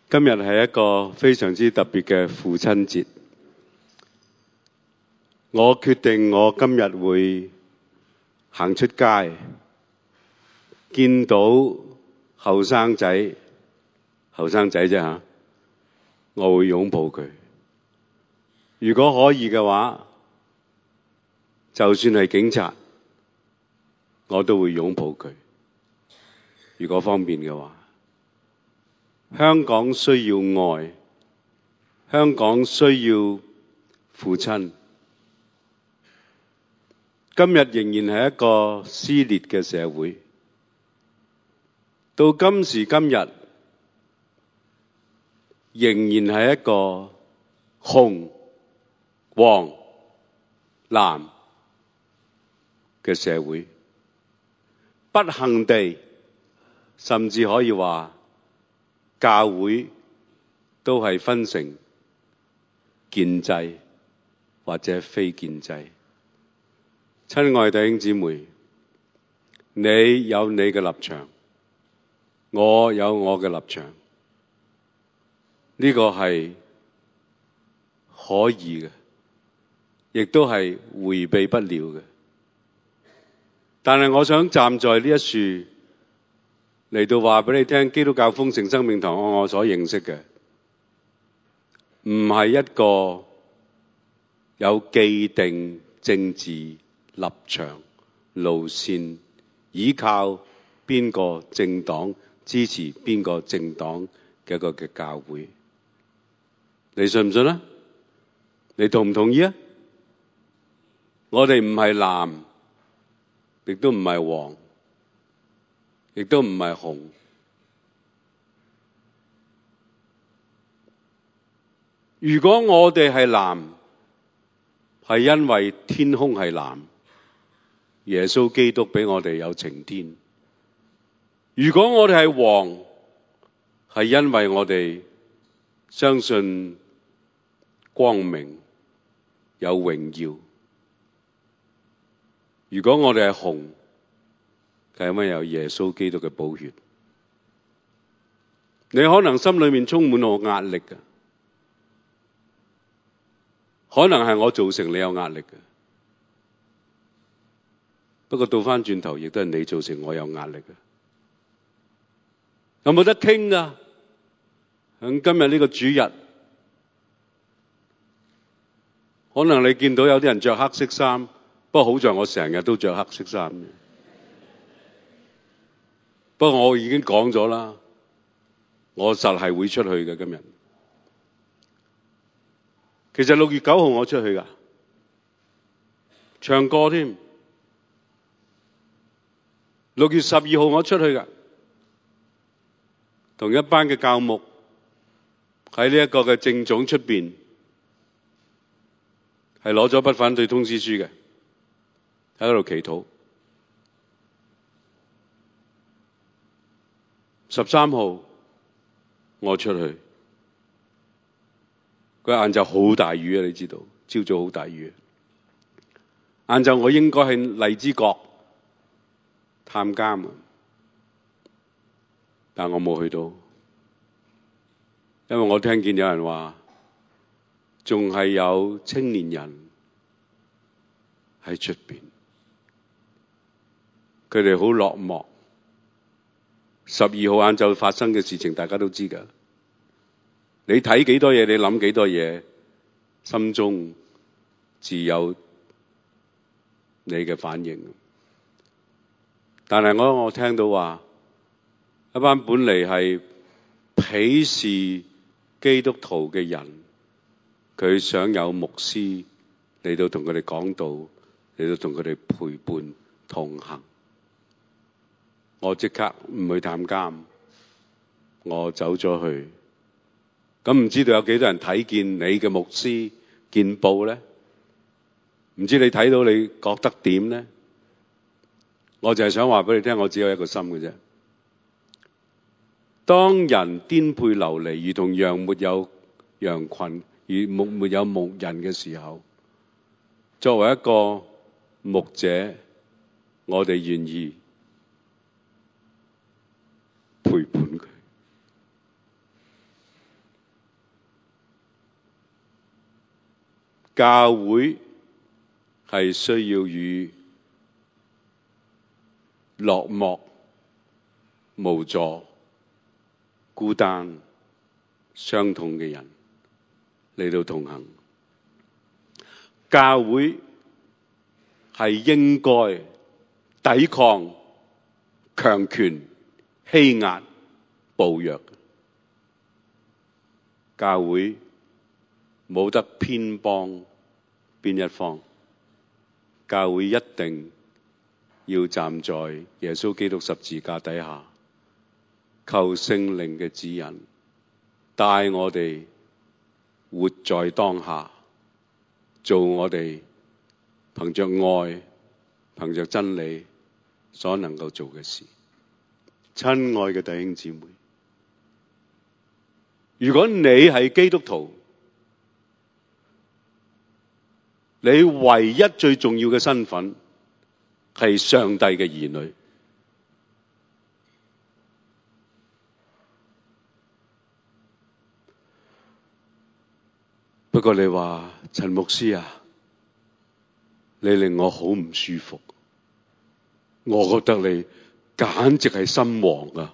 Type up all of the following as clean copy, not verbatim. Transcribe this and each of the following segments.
今日係一個非常之特別嘅父親節。我決定我今日會行出街，見到後生仔啫吓，我會擁抱佢。如果可以嘅話，就算係警察，我都會擁抱佢。如果方便嘅話，香港需要愛，香港需要父親。今日仍然係一個撕裂嘅社會，到今時今日仍然係一個紅、黃、藍嘅社會。不幸地，甚至可以話教會都係分成建制或者非建制。親愛弟兄姊妹，你有你嘅立場，我有我嘅立場，呢個係可以嘅，亦都係迴避不了嘅。但係我想站在呢一樹嚟到話俾你聽，基督教豐盛生命堂我所認識嘅，唔係一個有既定政治立場路線，依靠邊個政黨支持邊個政黨嘅一個嘅教會。你信唔信啊？你同唔同意啊？我哋唔係藍，亦都唔係黃，亦都唔係紅。如果我哋係藍，係因為天空係藍，耶穌基督俾我哋有晴天。如果我哋係黃，係因為我哋相信光明有榮耀。如果我哋係紅，係因為有耶穌基督嘅寶血。你可能心裏面充滿我壓力嘅，可能係我造成你有壓力嘅。不過倒翻轉頭，亦都係你造成我有壓力嘅。有冇得傾㗎？喺今日呢個主日，可能你見到有啲人着黑色衫，不過好在我成日都着黑色衫。不過我已經講咗啦，我實係會出去嘅今日。其實6月9號我出去㗎，唱歌添。6月12號我出去㗎，同一班嘅教牧喺呢一個嘅政總出邊，係攞咗不反對通知書嘅，喺嗰度祈禱。13號我出去，佢晏晝好大雨啊！你知道，朝早好大雨。晏晝我應該喺荔枝角探監啊，但我冇去到，因為我聽見有人話，仲係有青年人喺出邊，佢哋好落寞。12號晏晝發生嘅事情，大家都知㗎。你睇幾多嘢，你諗幾多嘢，心中自有你嘅反應。但係我聽到話，一班本嚟係鄙視基督徒嘅人，佢想有牧師嚟到同佢哋講道，嚟到同佢哋陪伴同行。我即刻唔去探監，我走咗去。咁唔知道有幾多人睇見你嘅牧師見報咧？唔知你睇到你覺得點咧？我就係想話俾你聽，我只有一個心嘅啫。當人顛沛流離，如同羊沒有羊群，如沒有牧人嘅時候，作為一個牧者，我哋願意陪伴佢。 教會係需要與落寞、無助、孤單、傷痛嘅人嚟到同行。教會係應該抵抗強權、欺壓、暴虐。教會冇得偏幫邊一方，教會一定要站在耶穌基督十字架底下，求聖靈嘅指引，帶我哋活在當下，做我哋憑着愛、憑着真理所能夠做嘅事。親愛嘅弟兄姊妹，如果你係基督徒，你唯一最重要嘅身份係上帝嘅兒女。不過你話陳牧師啊，你令我好唔舒服，我覺得你簡直係心黃啊！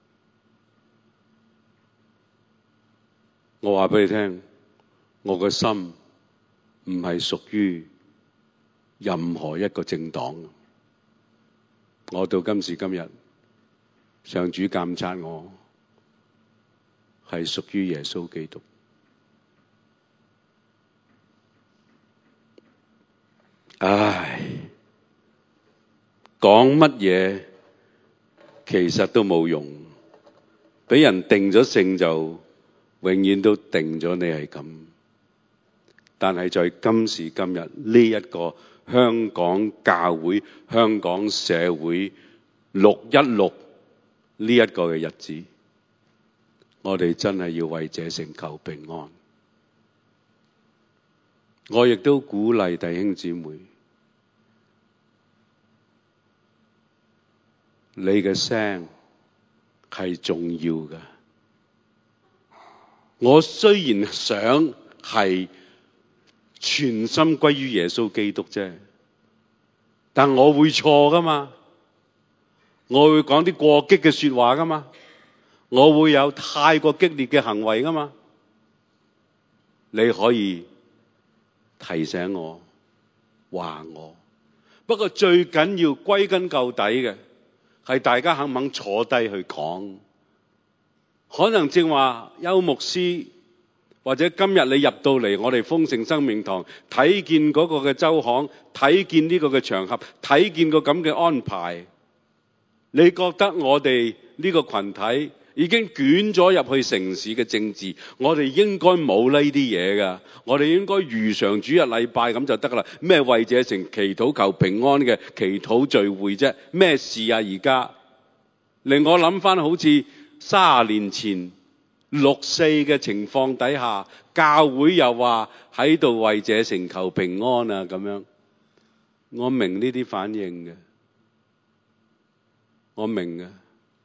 我話俾你聽，我個心唔係屬於任何一個政黨。我到今時今日，上主監察我，係屬於耶穌基督。唉，講乜嘢其實都冇用，俾人定咗性就永遠都定咗你係咁。但係在今時今日呢一個香港教會、香港社會616呢一個嘅日子，我哋真係要為這城求平安。我亦都鼓勵弟兄姊妹，你嘅聲係重要嘅。我雖然想係全心歸於耶穌基督啫，但我會錯噶嘛，我會講啲過激嘅說話噶嘛，我會有太過激烈嘅行為噶嘛。你可以提醒我，話我，不過最緊要歸根究底嘅係大家肯唔肯坐低去講。可能正話邱牧師，或者今日你入到嚟我哋豐盛生命堂，睇見嗰個嘅周刊，睇見呢個嘅場合，睇見個咁嘅安排，你覺得我哋呢個群體已經捲咗入去城市嘅政治，我哋應該冇呢啲嘢噶，我哋應該如常主日禮拜咁就得啦。咩為這城祈禱求平安嘅祈禱聚會啫？咩事啊？而家令我諗翻好似30年前6·4嘅情況底下，教會又話喺度為這城求平安啊咁樣。我明呢啲反應嘅，我明嘅，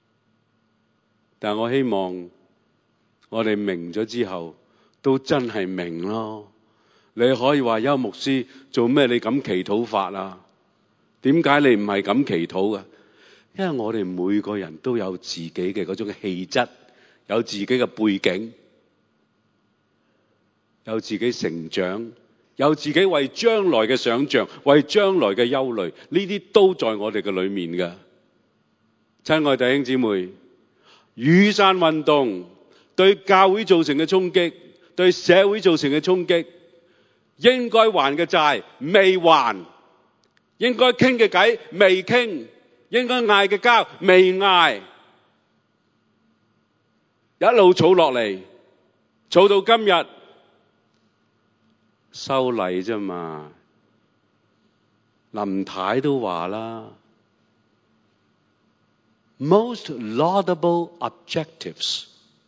但我希望我哋明咗之後都真係明咯。你可以話邱牧師做咩你咁祈禱法啊？點解你唔係咁祈禱㗎？因為我哋每個人都有自己嘅嗰種氣質，有自己嘅背景，有自己成長，有自己為將來嘅想像，為將來嘅憂慮，呢啲都在我哋嘅裏面嘅。親愛弟兄姊妹，雨傘運動對教會造成嘅衝擊，對社會造成嘅衝擊，應該還嘅債未還，應該傾嘅偈未傾，應該嗌嘅交未嗌，一路儲落嚟，儲到今日修例啫嘛。林太都話啦， most laudable objectives，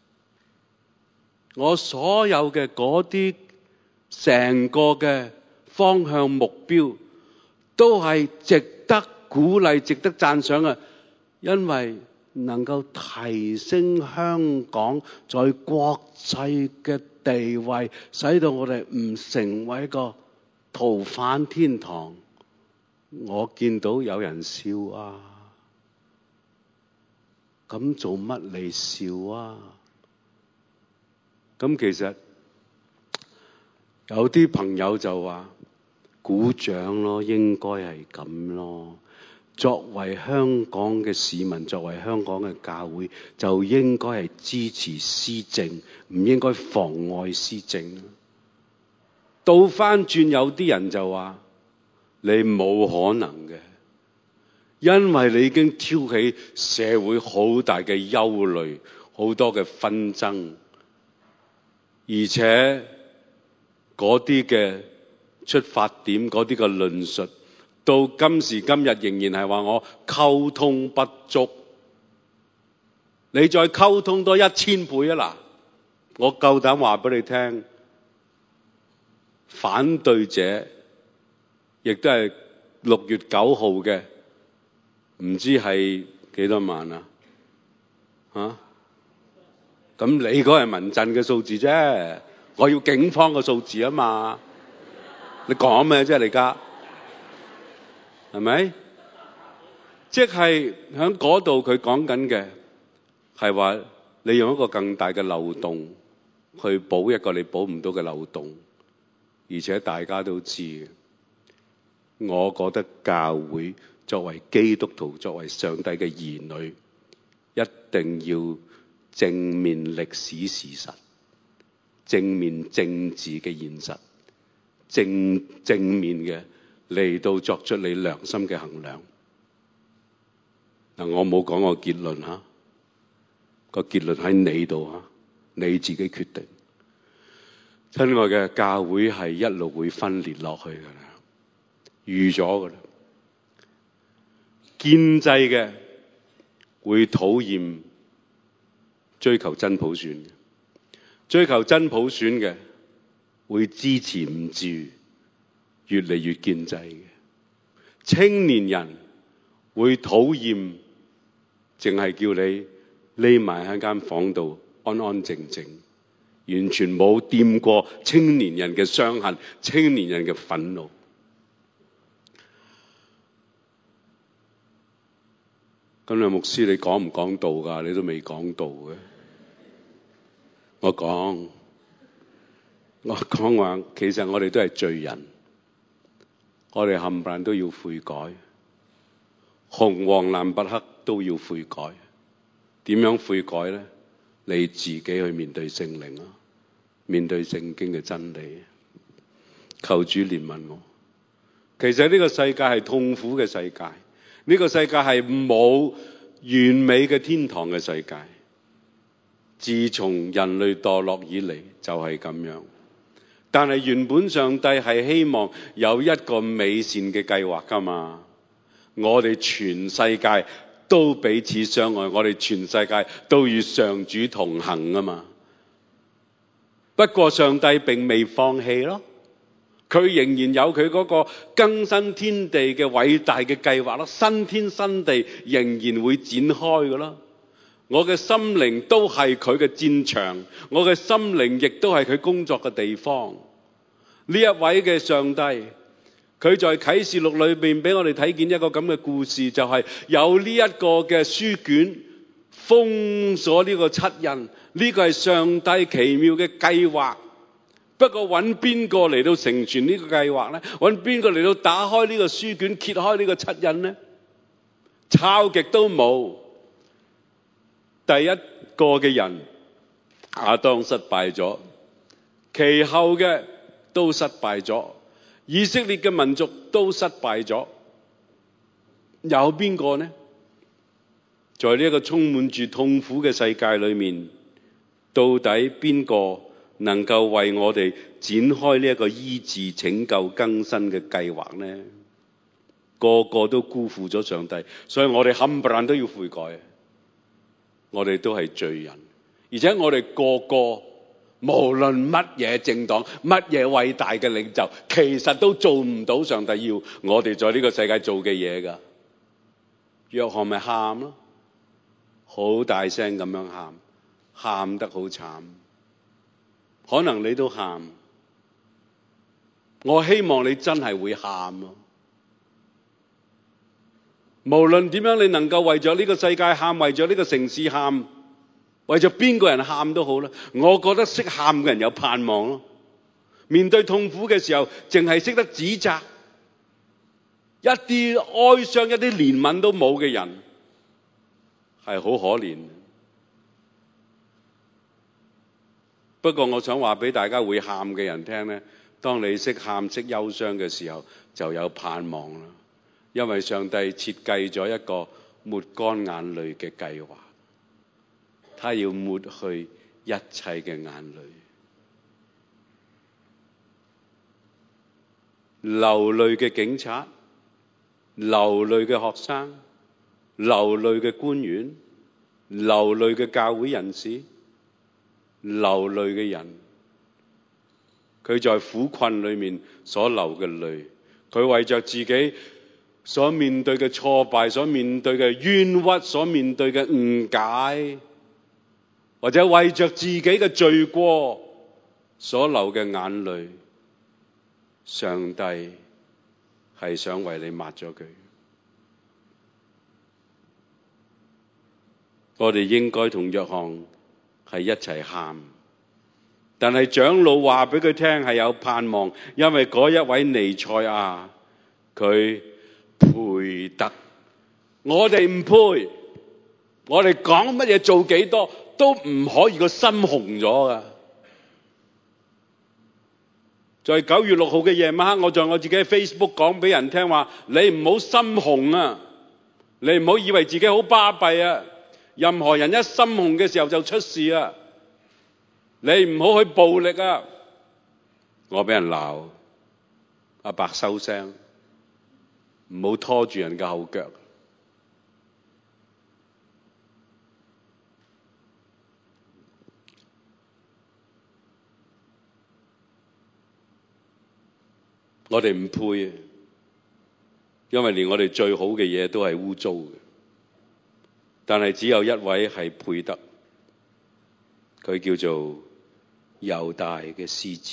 我所有嘅嗰啲成個嘅方向目標都係值得鼓勵、值得讚賞嘅，因為能夠提升香港在國際嘅地位，使到我哋唔成為一個逃犯天堂。我見到有人笑啊，咁做乜嚟笑啊？咁其實有啲朋友就話鼓掌咯，應該係咁咯。作為香港嘅市民，作為香港嘅教會，就應該係支持施政，唔應該妨礙施政。倒翻轉，有啲人就話你冇可能嘅，因為你已經挑起社會好大嘅憂慮，好多嘅紛爭，而且嗰啲嘅出發點，嗰啲嘅論述，到今時今日仍然係話我溝通不足。你再溝通多1000倍啊！嗱，我夠膽話俾你聽，反對者亦都係6月9號嘅，唔知係幾多萬啊？咁你嗰係民陣嘅數字啫，我要警方嘅數字啊嘛。你講咩啫？你而家係咪？即係喺嗰度佢講緊嘅係話，你用一個更大嘅漏洞去補一個你補唔到嘅漏洞，而且大家都知。我覺得教會作為基督徒，作為上帝嘅兒女，一定要正面歷史事實，正面政治嘅現實，正面嘅嚟到作出你良心嘅衡量。嗱，我冇講個結論吓，個結論喺你度吓，你自己決定。親愛嘅，教會係一路會分裂落去噶啦，預咗噶啦。建制嘅會討厭追求真普選嘅，追求真普選嘅會支持唔住越嚟越建制嘅。青年人會討厭淨係叫你匿埋喺間房度安安靜靜，完全冇掂過青年人嘅傷痕，青年人嘅憤怒。咁你牧師，你講唔講道㗎？你都未講道嘅。我講話，其實我哋都係罪人，我哋冚唪唥都要悔改，紅黃藍白黑都要悔改。點樣悔改咧？你自己去面對聖靈啊，面對聖經嘅真理。求主憐憫我。其實呢個世界係痛苦嘅世界，呢個世界係冇完美嘅天堂嘅世界。自從人類墮落以嚟就係咁樣。但係原本上帝係希望有一個美善嘅計劃㗎嘛。我哋全世界都彼此相愛，我哋全世界都與上主同行啊嘛。不過上帝並未放棄咯，佢仍然有佢嗰個更新天地嘅偉大嘅計劃咯，新天新地仍然會展開㗎咯。我嘅心靈都係佢嘅戰場，我嘅心靈亦都係佢工作嘅地方。呢一位嘅上帝，佢在啟示錄裏邊俾我哋睇見一個咁嘅故事，就係有呢一個嘅書卷封鎖呢個七印，呢個係上帝奇妙嘅計劃。不過揾邊個嚟到成全呢個計劃呢？揾邊個嚟到打開呢個書卷，揭開呢個七印呢？抄極都冇。第一個嘅人亞當失敗咗，其後嘅都失敗咗，以色列嘅民族都失敗咗。有邊個呢？在呢一個充滿住痛苦嘅世界裏面，到底邊個能夠為我哋展開呢一個醫治、拯救、更新嘅計劃呢？個個都辜負咗上帝，所以我哋冚唪唥都要悔改。我哋都係罪人，而且我哋個個無論乜嘢政黨、乜嘢偉大嘅領袖，其實都做唔到上帝要我哋在呢個世界做嘅嘢㗎。約翰咪喊咯， 好大聲咁樣喊，喊得好慘。可能你都喊，我希望你真係會喊咯。無論點樣，你能夠為咗呢個世界喊，為咗呢個城市喊，為咗邊個人喊都好啦。我覺得識喊嘅人有盼望咯。面對痛苦嘅時候，淨係識得指責，一啲哀傷、一啲憐憫都冇嘅人，係好可憐。不過我想話俾大家會喊嘅人聽咧，當你識喊、識憂傷嘅時候，就有盼望啦。因為上帝設計咗一個抹乾眼淚嘅計劃，他要抹去一切嘅眼淚。流淚嘅警察，流淚嘅學生，流淚嘅官員，流淚嘅教會人士，流淚嘅人，佢在苦困裏面所流嘅淚，佢為着自己所面對嘅挫敗，所面對嘅冤屈，所面對嘅誤解，或者為着自己嘅罪過所流嘅眼淚，上帝係想為你抹咗佢。我哋應該同約翰係一齊喊，但係長老話俾佢聽係有盼望，因為嗰一位彌賽亞佢配得，我哋唔配，我哋講乜嘢做幾多都唔可以個心紅咗噶。在9月6號嘅夜晚黑，我在我自己嘅 Facebook 講俾人聽話，你唔好心紅啊，你唔好以為自己好巴閉啊，任何人一心紅嘅時候就出事啊，你唔好去暴力啊。我俾人鬧，阿伯收聲，唔好拖住人嘅後腳。我哋唔配啊，因為連我哋最好嘅嘢都係污糟嘅。但係只有一位係配得，佢叫做猶大嘅獅子。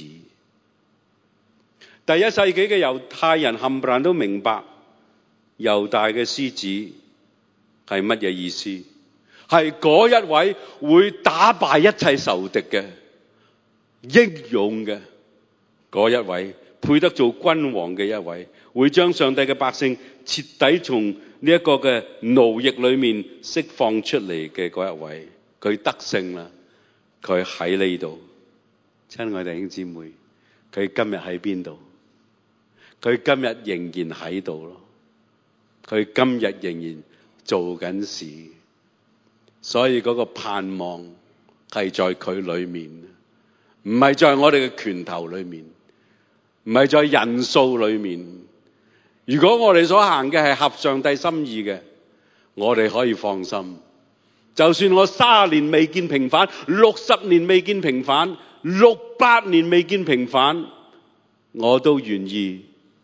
第一世紀嘅猶太人冚唪唥都明白猶大嘅獅子係乜嘢意思，係嗰一位會打敗一切仇敵嘅英勇嘅嗰一位，配得做君王嘅一位，會將上帝嘅百姓徹底從呢一個嘅奴役裏面釋放出嚟嘅嗰一位，佢得勝啦，佢喺呢度。親愛弟兄姊妹，佢今日喺邊度？佢今日仍然喺度咯，佢今日仍然做緊事，所以嗰個盼望係在佢裏面，唔係在我哋嘅拳頭裏面，唔係在人數裏面。如果我哋所行嘅係合上帝心意嘅，我哋可以放心。就算我30年未見平反，60年未見平反，600年未見平反，我都願意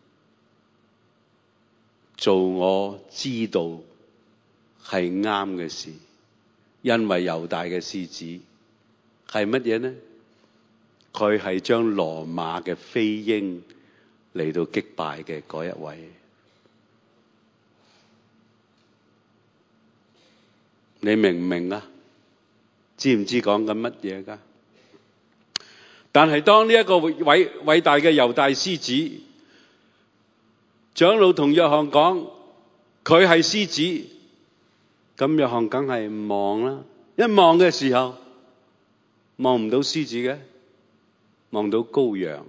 做我知道係啱嘅事。因為猶大嘅獅子係乜嘢呢？佢係將羅馬嘅飛鷹嚟到擊敗嘅嗰一位。你明唔明啊？知唔知講緊乜嘢㗎？但係當呢一個偉大嘅猶大獅子，長老同約翰講佢係獅子，咁約翰梗係唔望啦。一望嘅時候，望唔到獅子嘅，望到羔羊，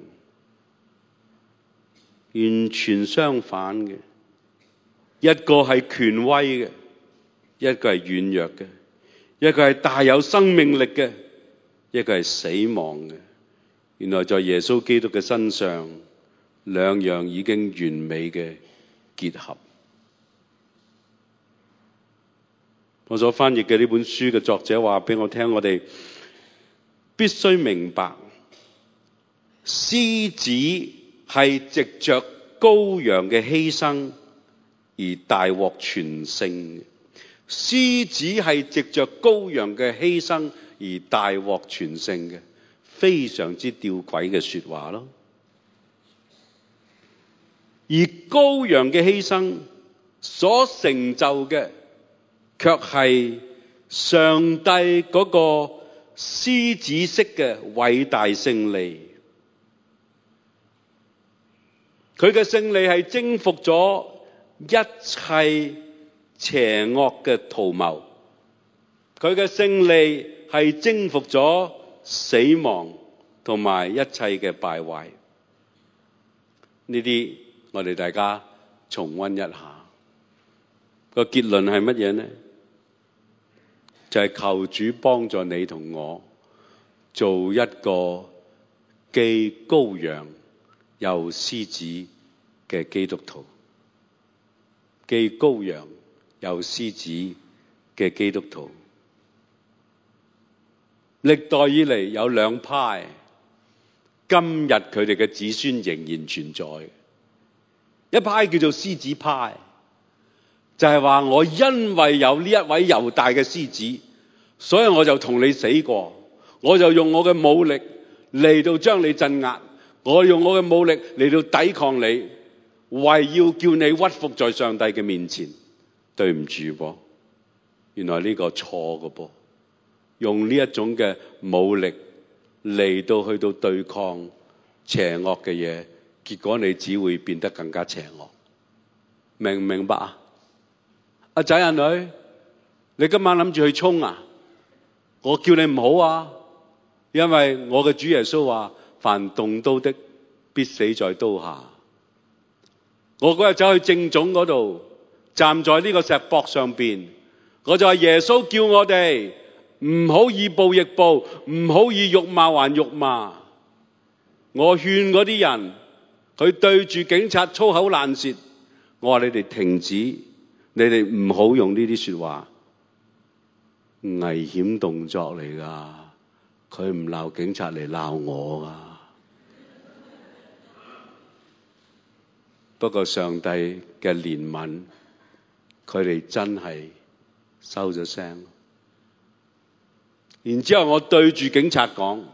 完全相反嘅。一個係權威嘅，一個係軟弱嘅，一個係大有生命力嘅，一個係死亡嘅。原來在耶穌基督嘅身上，兩樣已經完美嘅結合。我所翻譯嘅呢本書嘅作者話俾我聽，我哋必須明白，獅子係藉着羔羊嘅犧牲而大獲全勝嘅。 獅子係藉着羔羊嘅犧牲而大獲全勝嘅，非常之吊詭嘅說話咯。而羔羊嘅犧牲所成就嘅，卻係上帝嗰個獅子式嘅偉大勝利。佢嘅勝利係征服咗一切邪惡嘅圖謀，佢嘅勝利係征服咗死亡同埋一切嘅敗壞。呢啲我哋大家重溫一下，個結論係乜嘢呢？就係求主幫助你同我做一個既羔羊又獅子嘅基督徒，既羔羊又獅子嘅基督徒。歷代以嚟有兩派，今日佢哋嘅子孫仍然存在。一派叫做獅子派，就係話我因為有呢一位猶大嘅獅子，所以我就同你死過，我就用我嘅武力嚟到將你鎮壓，我用我嘅武力嚟到抵抗你，為要叫你屈服在上帝嘅面前。對唔住噃，原來呢個錯嘅噃，用呢一種嘅武力嚟到去到對抗邪惡嘅嘢，結果你只會變得更加邪惡。明唔明白啊？阿仔阿女，你今晚諗住去衝啊？我叫你唔好啊，因為我嘅主耶穌話，凡動刀的必死在刀下。我嗰日走去正總嗰度，站在呢個石膊上邊，我就話耶穌叫我哋唔好以暴易暴，唔好以辱罵還辱罵。我勸嗰啲人，佢對住警察粗口爛舌，我話你哋停止，你哋唔好用呢啲說話，危險動作嚟噶。佢唔鬧警察嚟鬧我噶。不過上帝嘅憐憫，佢哋真係收咗聲。然之後我對住警察講，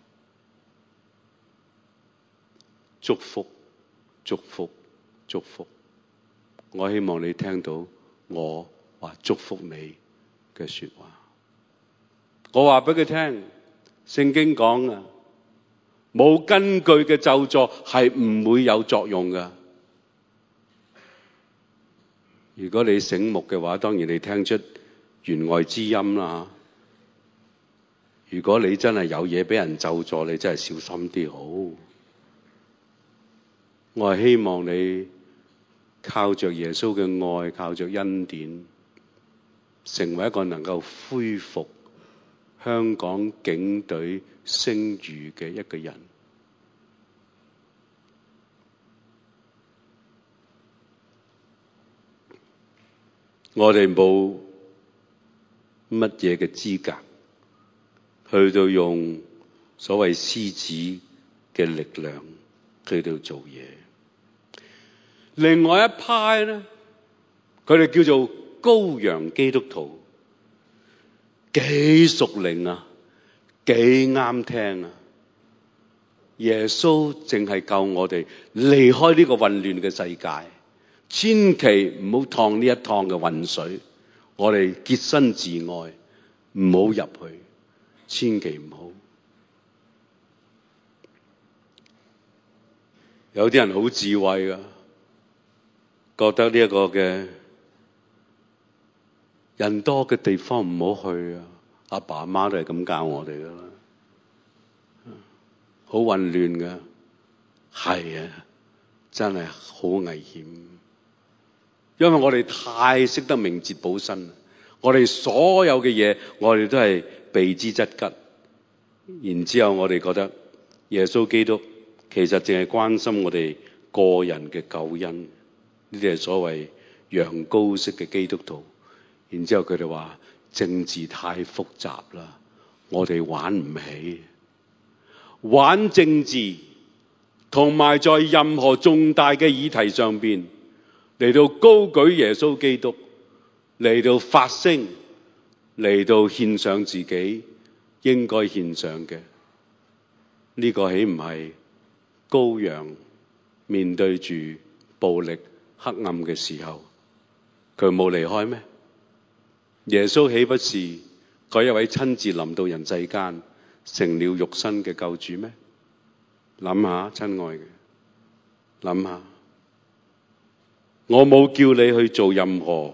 祝福，祝福，祝福。我希望你聽到我話祝福你嘅說話。我話俾佢聽，聖經講啊，冇根據嘅咒詛係唔會有作用噶。如果你醒目嘅話，當然你聽出弦外之音啦。如果你真係有嘢俾人咒詛，你真係小心啲好。我係希望你靠着耶穌嘅愛，靠着恩典，成為一個能夠恢復香港警隊聲譽嘅一個人。我哋冇乜嘢嘅資格去到用所謂獅子嘅力量去到做嘢。另外一派咧，佢哋叫做羔羊基督徒，幾屬靈啊，幾啱聽啊！耶穌淨係救我哋離開呢個混亂嘅世界，千祈唔好趟呢一趟嘅混水。我哋潔身自愛，唔好入去，千祈唔好。有啲人好智慧噶，覺得呢一個嘅人多嘅地方唔好去啊！阿爸阿媽都係咁教我哋噶啦，好混亂噶，係啊，真係好危險。因為我哋太識得明哲保身，我哋所有嘅嘢，我哋都係避之則吉。然之後我哋覺得耶穌基督其實淨係關心我哋個人嘅救恩，呢啲係所謂羊羔式嘅基督徒。然之後佢哋話政治太複雜啦，我哋玩唔起。玩政治同埋在任何重大嘅議題上邊嚟到高舉耶穌基督， 嚟到發聲，嚟到獻上自己應該獻上嘅。呢個豈唔係羔羊面對住暴力黑暗嘅時候，佢冇離開咩？耶穌豈不是嗰一位親自臨到人世間，成了肉身嘅救主咩？諗下，親愛嘅，諗下，我冇叫你去做任何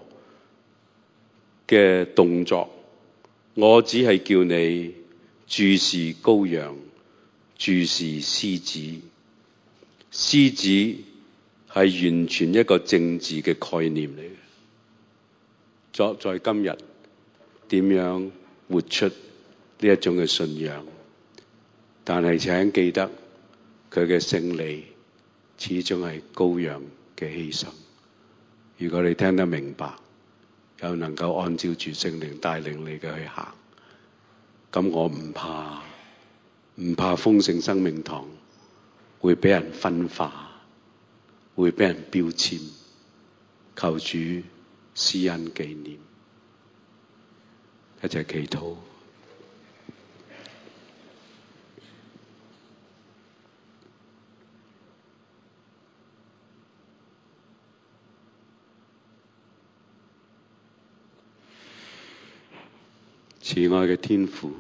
嘅動作，我只係叫你注視羔羊，注視獅子。獅子係完全一個政治嘅概念嚟嘅。在今日點樣活出呢一種嘅信仰？但係請記得佢嘅勝利始終係羔羊嘅犧牲。如果你聽得明白，又能夠按照住聖靈帶領你嘅去行，咁我唔怕豐盛生命堂會俾人分化，會俾人標籤。求主施恩紀念，一齊祈禱。慈愛嘅天父，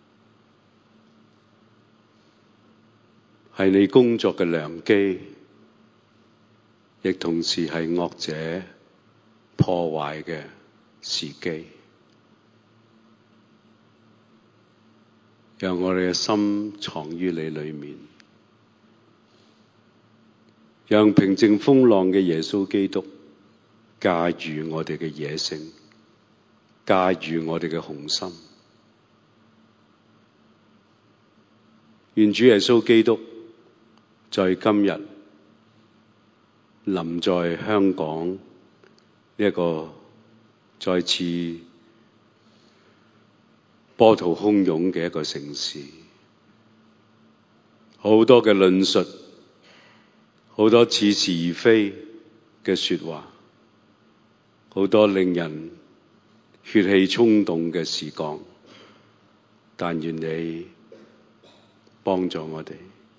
係你工作嘅良機，亦同時係惡者破壞嘅時機。讓我哋嘅心藏於你裏面，讓平靜風浪嘅耶穌基督駕馭我哋嘅野性，駕馭我哋嘅雄心。願主耶穌基督在今日臨在香港呢一個再次波濤洶湧嘅一個城市，好多嘅論述，好多似是而非嘅說話，好多令人血氣衝動嘅事講，但願你幫助我哋，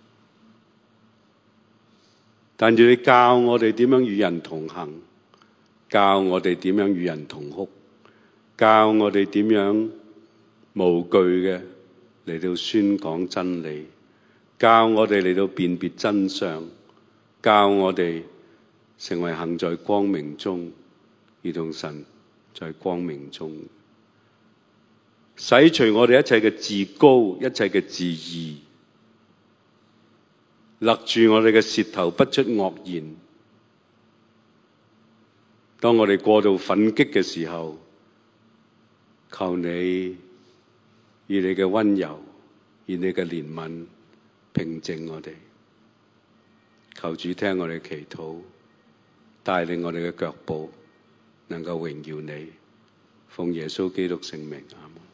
但願你教我哋點樣與人同行，教我哋點樣與人同哭，教我哋點樣無懼嘅嚟到宣講真理，教我哋嚟到辨別真相，教我哋成為行在光明中，如同神在光明中，洗除我哋一切嘅自高，一切嘅自義，勒住我哋嘅舌頭，不出惡言。當我哋過度憤激嘅時候，求你以你嘅溫柔，以你嘅憐憫平靜我哋。求主聽我哋祈禱，帶領我哋嘅腳步能夠榮耀你，奉耶穌基督聖名，阿們。